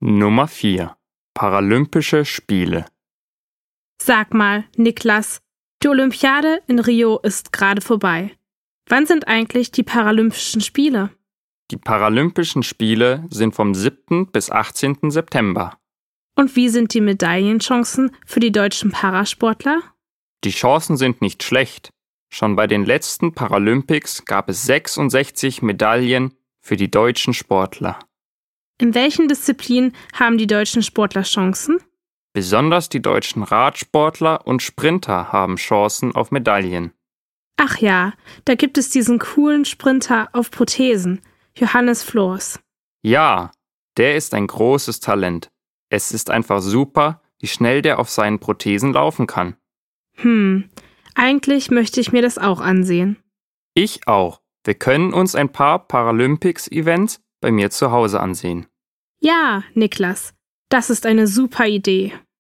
Nummer 4. Paralympische Spiele. Sag mal, Niklas, die Olympiade in Rio ist gerade vorbei. Wann sind eigentlich die Paralympischen Spiele? Die Paralympischen Spiele sind vom 7. bis 18. September. Und wie sind die Medaillenchancen für die deutschen Parasportler? Die Chancen sind nicht schlecht. Schon bei den letzten Paralympics gab es 66 Medaillen für die deutschen Sportler. In welchen Disziplinen haben die deutschen Sportler Chancen? Besonders die deutschen Radsportler und Sprinter haben Chancen auf Medaillen. Ach ja, da gibt es diesen coolen Sprinter auf Prothesen, Johannes Flors. Ja, der ist ein großes Talent. Es ist einfach super, wie schnell der auf seinen Prothesen laufen kann. Eigentlich möchte ich mir das auch ansehen. Ich auch. Wir können uns ein paar Paralympics-Events bei mir zu Hause ansehen. Ja, Niklas, das ist eine super Idee.